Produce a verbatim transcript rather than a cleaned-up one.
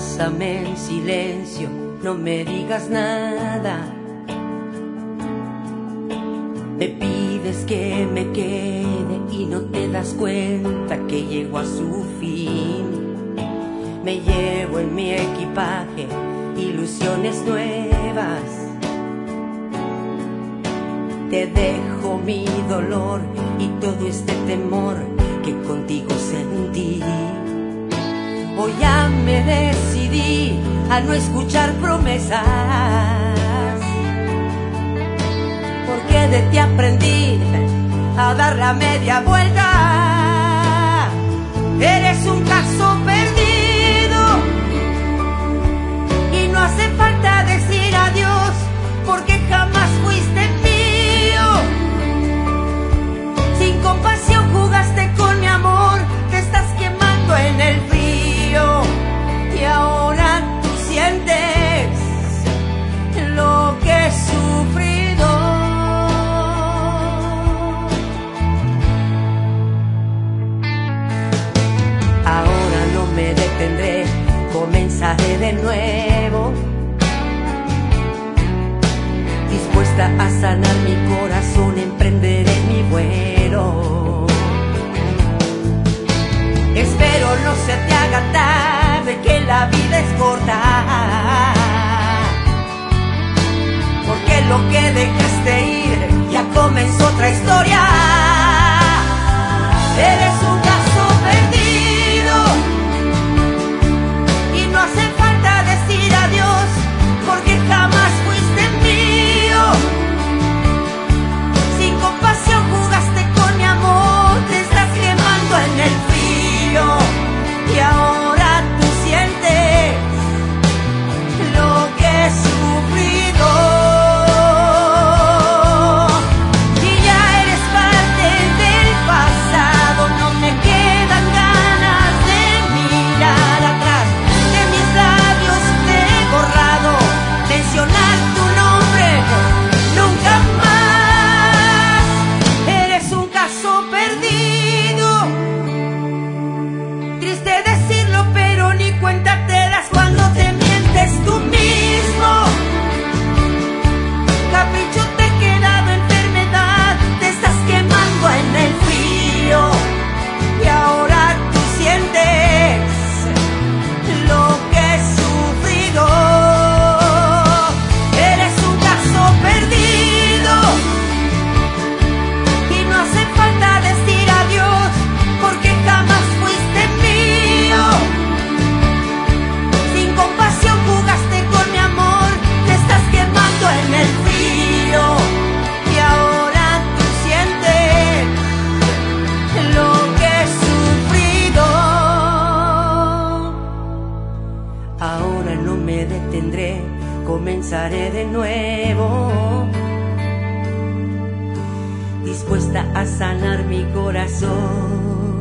Abrázame en silencio, no me digas nada. Me pides que me quede y no te das cuenta que llego a su fin. Me llevo en mi equipaje ilusiones nuevas. Te dejo mi dolor y todo este temor que contigo sentí. Hoy ya me decidí a no escuchar promesas, porque de ti aprendí a dar la media vuelta. Eres un caso perdido y no hace falta decir adiós, porque jamás fuiste mío. Sin compasión jugaste con mi amor, te estás quemando en el frío y ahora tú sientes lo que he sufrido. Ahora no me detendré, comenzaré de nuevo, dispuesta a sanar mi corazón, emprenderé mi vuelo. Espero no se te haga tarde, que la vida es corta, porque lo que dejaste ir ya comenzó otra historia. Eres un caso perdido y no hace falta decir adiós, porque jamás fuiste mío. Sin compasión jugaste con mi amor, te estás quemando en el frío y ahora tú sientes lo que he sufrido. Y ya eres parte del pasado, no me quedan ganas de mirar atrás. De mis labios te he borrado mencionar tu nombre nunca más. Eres un caso perdido, triste decirlo, pero ni cuenta te das cuando te mientes tú mismo. Capricho te he quedado enfermedad, te estás quemando en el frío y ahora tú sientes lo que he sufrido. Eres un caso perdido y no hace falta decir adiós, porque jamás fuiste mío. Sin compasión jugaste con mi amor, te estás quemando en el frío y ahora tú sientes lo que he sufrido. Ahora no me detendré, comenzaré de nuevo, dispuesta a sanar mi corazón.